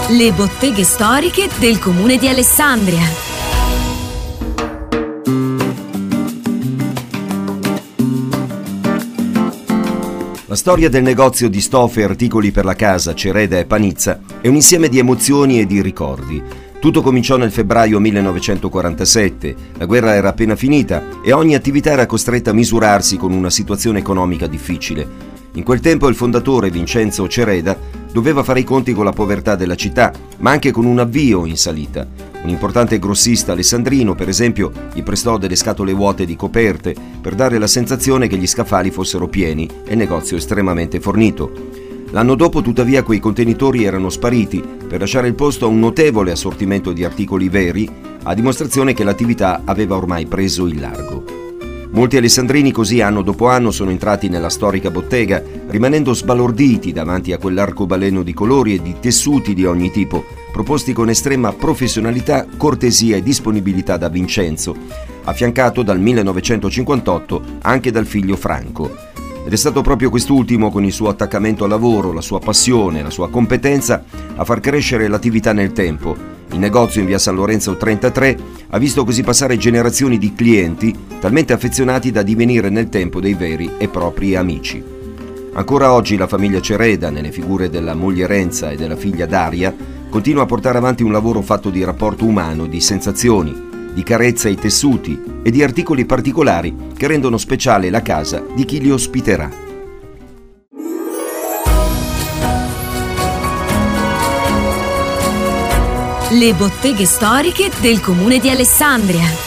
Le botteghe storiche del comune di Alessandria. La storia del negozio di stoffe e articoli per la casa Cereda e Panizza è un insieme di emozioni e di ricordi. Tutto cominciò nel febbraio 1947, la guerra era appena finita e ogni attività era costretta a misurarsi con una situazione economica difficile. In quel tempo il fondatore Vincenzo Cereda doveva fare i conti con la povertà della città, ma anche con un avvio in salita. Un importante grossista alessandrino, per esempio, gli prestò delle scatole vuote di coperte per dare la sensazione che gli scaffali fossero pieni e il negozio estremamente fornito. L'anno dopo, tuttavia, quei contenitori erano spariti per lasciare il posto a un notevole assortimento di articoli veri, a dimostrazione che l'attività aveva ormai preso il largo. Molti alessandrini così anno dopo anno sono entrati nella storica bottega, rimanendo sbalorditi davanti a quell'arcobaleno di colori e di tessuti di ogni tipo, proposti con estrema professionalità, cortesia e disponibilità da Vincenzo, affiancato dal 1958 anche dal figlio Franco. Ed è stato proprio quest'ultimo, con il suo attaccamento al lavoro, la sua passione, la sua competenza, a far crescere l'attività nel tempo. Il negozio in via San Lorenzo 33 ha visto così passare generazioni di clienti talmente affezionati da divenire nel tempo dei veri e propri amici. Ancora oggi la famiglia Cereda, nelle figure della moglie Renza e della figlia Daria, continua a portare avanti un lavoro fatto di rapporto umano, di sensazioni, di carezza ai tessuti e di articoli particolari che rendono speciale la casa di chi li ospiterà. Le botteghe storiche del comune di Alessandria.